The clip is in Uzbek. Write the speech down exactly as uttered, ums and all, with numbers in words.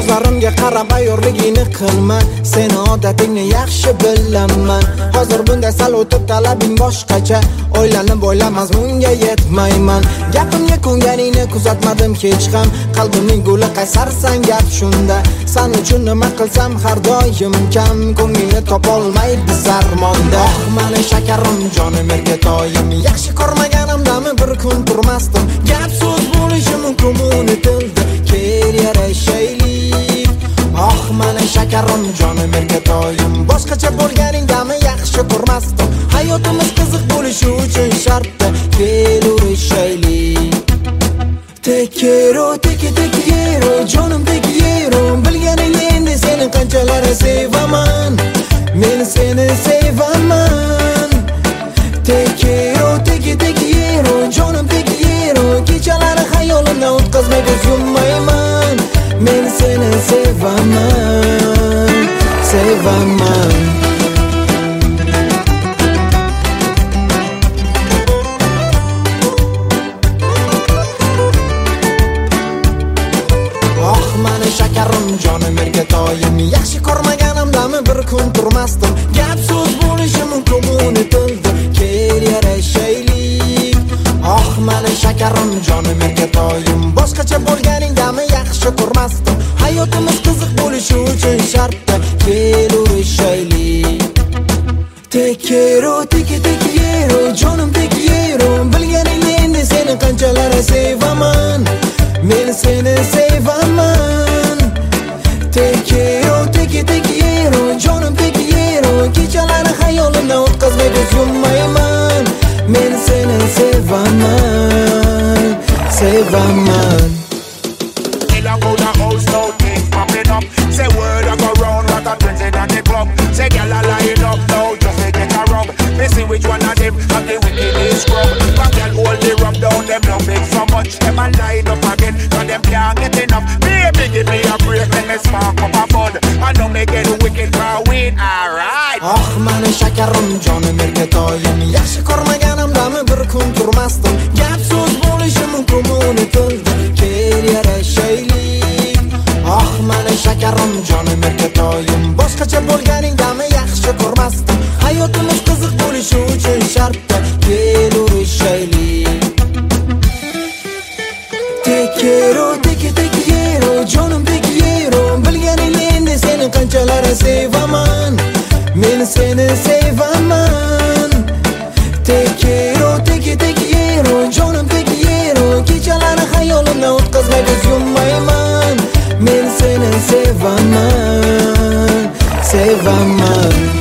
Ko'zlarimga qarab ayyorligingni qilma, seni odatingni yaxshi bilaman. Hozir bunday sal o'tib talabing boshqacha, o'ylanib o'ylamas bunga yetmayman. Gapimga ko'nganingni kuzatmadim hech ham, qalbimning guli qaysarsan gap shunda. Sen uchun nima qilsam har doim kam, ko'nglingni topolmaydi zarmonda. Oh mani shakarim jonim erkatoyim, yaxshi ko'rmaganimdami bir kun turmasdim. Gap so'z bo'lishi mumkin uni tilda, kel yarashaylik. Oh mani shakarim jonim erkatoyim, boshqacha bo'lganingdami yaxshi ko'rmasdim. Hayotimiz qiziq bo'lishi uchun shartda, kel urishaylik. Te quiero, te que te quiero, jonim te quiero. Bilganingni endi seni qanchalar sevaman, men seni sevaman. Te quiero, te que te quiero, jonim te quiero. Kechalari xayolimdan o'tkazmay ko'z yummayman, men seni sevaman, sevaman. Shakarim jonim erkatoyim, yaxshi ko'rmaganimdami bir kun turmasdim. Gap so'z bo'lishi mumkin uni tilda, kel yarashaylik. Oh mani shakarim jonim erkatoyim, boshqacha bo'lganingdami yaxshi ko'rmasdim. Hayotimiz qiziq bo'lishi uchun shartda, kel urishaylik. Te quiero, te que te quiero, jonim te quiero. Bilganingni endi seni qanchalar sevaman, men seni sevaman. Te quiero, te que te quiero, jonim te quiero. Kechalari xayolimdan o'tkazmay ko'z yummayman, men seni sevaman, sevaman. Say word I go round like a dancing at the club. Say girl I line up now just to get a rub. Me see which one of them have the wickedest scrub. But girl hold the rub down, them no big so much. Them a line up again, cause them can't get enough. Baby give me a break, let me spark up a bud. I know me get wicked for a win, alright. Oh mani shakarim jonim erkatoyim, yaxshi ko'rmaganimdami bir kun turmasdim. Gap so'z bo'lishi mumkin uni tilda, kel yarashaylik. Oh mani shakarim jonim erkatoyim, boshqacha bo'lganingdami yaxshi ko'rmasdim. Hayotimiz qiziq bo'lishi uchun shartda, kel urishaylik. Te quiero, te que te quiero, jonim te quiero. Bilganingni endi seni qanchalar sevaman, men seni sevaman. Te quiero, te que te quiero, jonim te quiero. Kechalari xayolimdan o'tkazmay ko'z yummayman, men seni sevaman, sevaman.